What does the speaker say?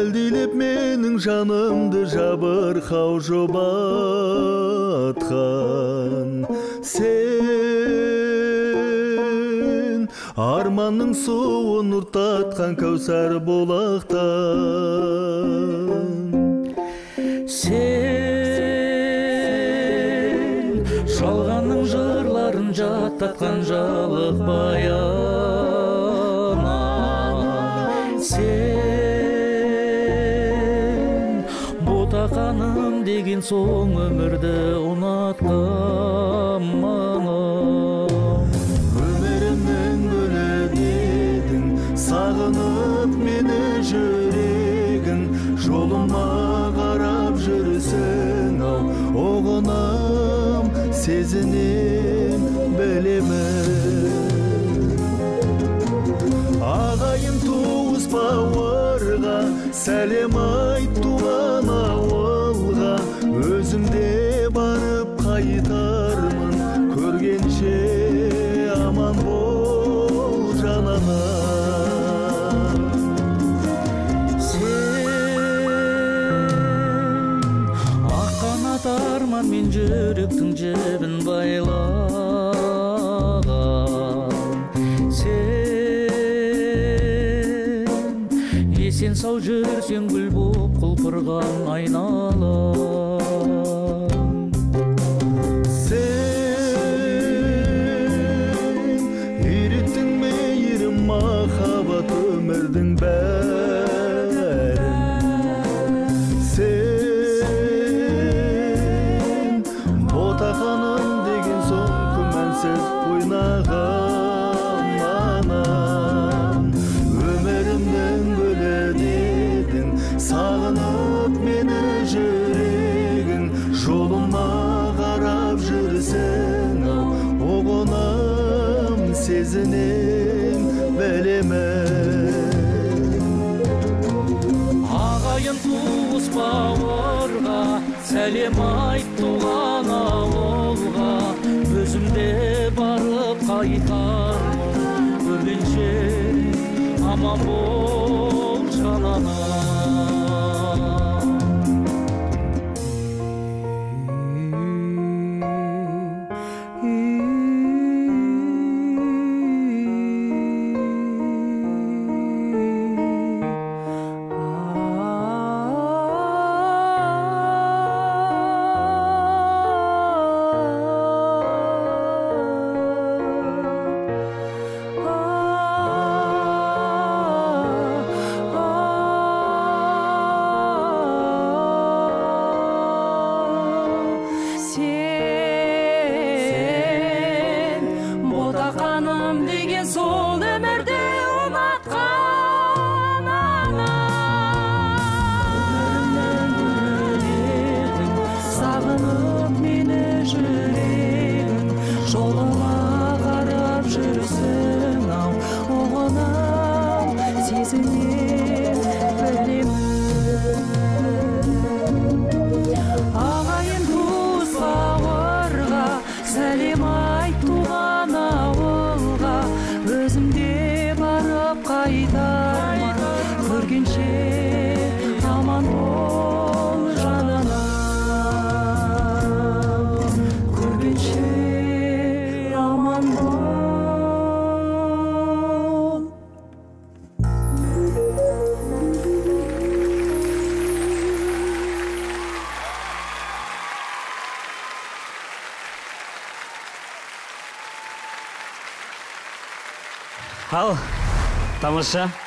әлдилеп менің жанымды жабырқау жұбатқан сен арманның суын ұртатқан кәусар бұлақтан сен жалғанның жырларын жаттатқан жалық баян сен ботақаным деген соң өмірді ұнатқан маңым өмірімнің гүлі дедің сағынып мені жүрегің жолыма қарап жүрсің ау оғынам сезінем білемін ағайын туыс бауырға сәлем айт туған ауылға өзім де барып қайтармын көргенше аман бол жананам сен аққанат арман мен жүректің жібін байлаған сен есен сау жүрсең гүл боп құлпырған айналам сен үйреттің мейірім махаббат өмірдің бәрін сен ботақаным деген соң күмәнсіз ойнаған манам өмірімнің гүлі дедің сағынып мені жүрегің жолыма қарап жүрсің ау оғынам сезінем білемін ағайын туыс бауырға сәлем айт туған ауылға өзім де барып қайтармын көргенше аман бол жананам сен ботақаным деген сол өмірді ұнатқан өмірімнің сағынып мені жүрегің жолыма қарап жүрсің ау оғынам сезінем білемін ағайын туыс бауырға сәлем айт туған ауылға өзім де барып қайтармын көргенше аман бол жананам көргенше аман бол Ал, тамаша.